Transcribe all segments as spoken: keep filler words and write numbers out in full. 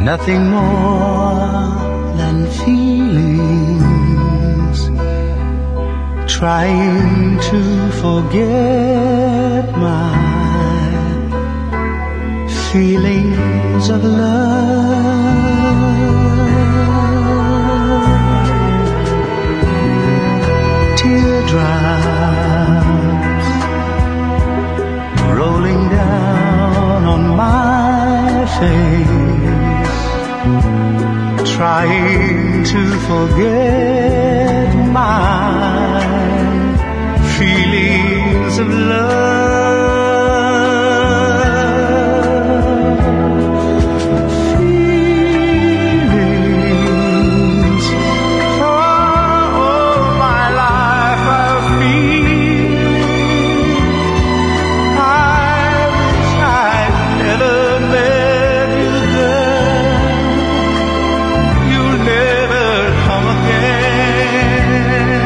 nothing more than feelings, trying to forget my feelings of love. Teardrops rolling down on my face, trying to forget my feelings of love. Feelings for all my life I've feel. I wish I'd never met you, girl. You'll never come again.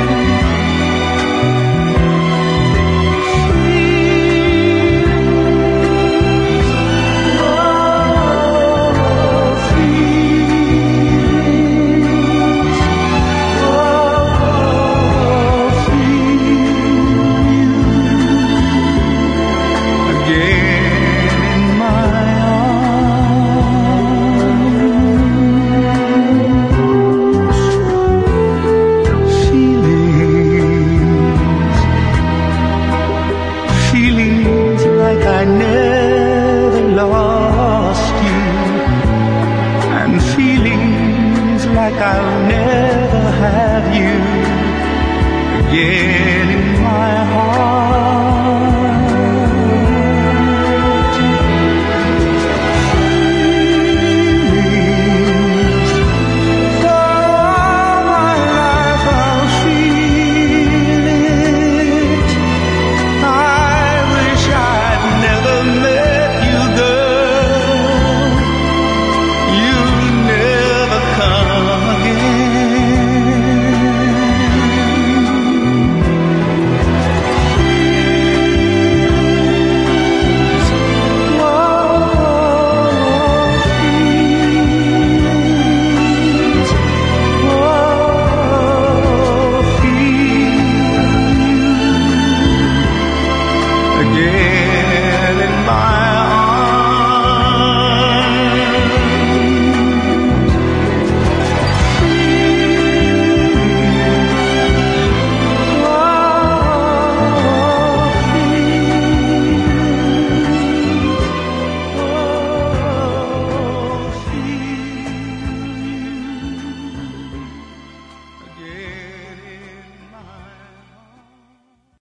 Feelings like I never lost you, and feelings like I